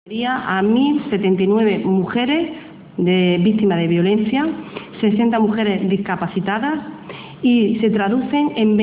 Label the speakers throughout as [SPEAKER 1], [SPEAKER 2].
[SPEAKER 1] A 1.079 mujeres víctimas de violencia, 60 mujeres discapacitadas y se traducen en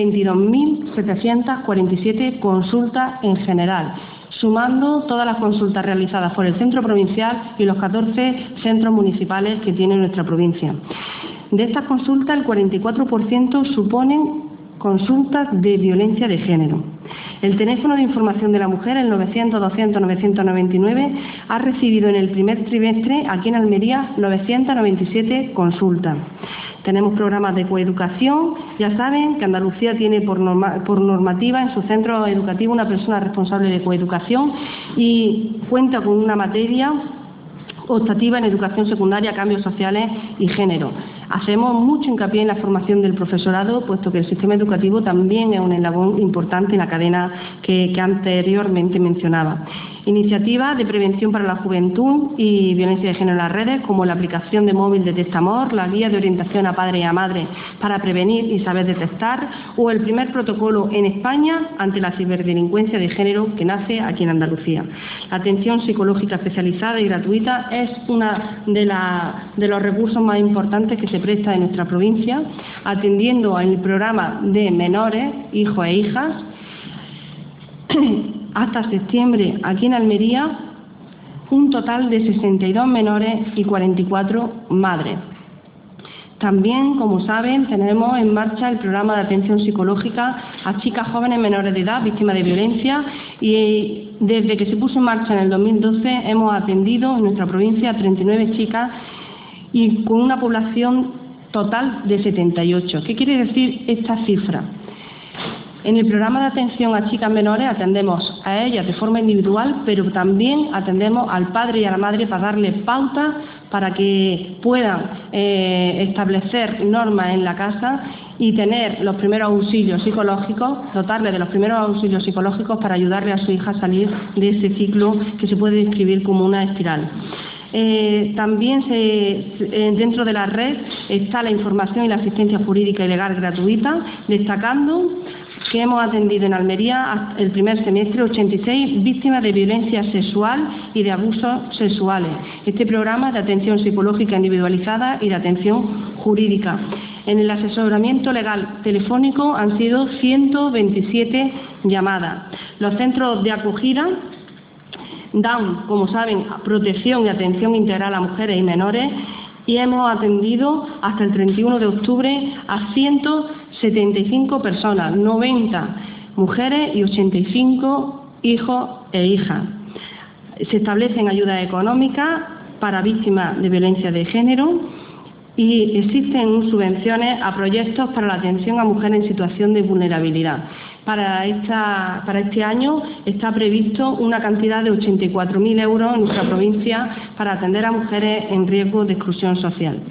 [SPEAKER 1] 22.747 consultas en general, sumando todas las consultas realizadas por el Centro Provincial y los 14 centros municipales que tiene nuestra provincia. De estas consultas, el 44% suponen consultas de violencia de género. El teléfono de información de la mujer, el 900-200-999, ha recibido en el primer trimestre, aquí en Almería, 997 consultas. Tenemos programas de coeducación. Ya saben que Andalucía tiene por normativa en su centro educativo una persona responsable de coeducación y cuenta con una materia optativa en educación secundaria, cambios sociales y género. Hacemos mucho hincapié en la formación del profesorado, puesto que el sistema educativo también es un eslabón importante en la cadena que anteriormente mencionaba. Iniciativas de prevención para la juventud y violencia de género en las redes, como la aplicación de móvil Detecta Amor, la guía de orientación a padres y a madres para prevenir y saber detectar, o el primer protocolo en España ante la ciberdelincuencia de género que nace aquí en Andalucía. La atención psicológica especializada y gratuita es uno de los recursos más importantes que se presta en nuestra provincia, atendiendo al programa de menores, hijos e hijas. Hasta septiembre, aquí en Almería, un total de 62 menores y 44 madres. También, como saben, tenemos en marcha el programa de atención psicológica a chicas jóvenes menores de edad víctimas de violencia y desde que se puso en marcha en el 2012 hemos atendido en nuestra provincia a 39 chicas y con una población total de 78. ¿Qué quiere decir esta cifra? En el programa de atención a chicas menores atendemos a ellas de forma individual, pero también atendemos al padre y a la madre para darles pautas para que puedan establecer normas en la casa y tener los primeros auxilios psicológicos, dotarles de los primeros auxilios psicológicos para ayudarle a su hija a salir de ese ciclo que se puede describir como una espiral. También dentro de la red está la información y la asistencia jurídica y legal gratuita, destacando que hemos atendido en Almería el primer semestre 86 víctimas de violencia sexual y de abusos sexuales. Este programa de atención psicológica individualizada y de atención jurídica. En el asesoramiento legal telefónico han sido 127 llamadas. Los centros de acogida dan, como saben, protección y atención integral a mujeres y menores y hemos atendido hasta el 31 de octubre a 175 personas, 90 mujeres y 85 hijos e hijas. Se establecen ayudas económicas para víctimas de violencia de género y existen subvenciones a proyectos para la atención a mujeres en situación de vulnerabilidad. Para este año está previsto una cantidad de 84.000 euros en nuestra provincia para atender a mujeres en riesgo de exclusión social.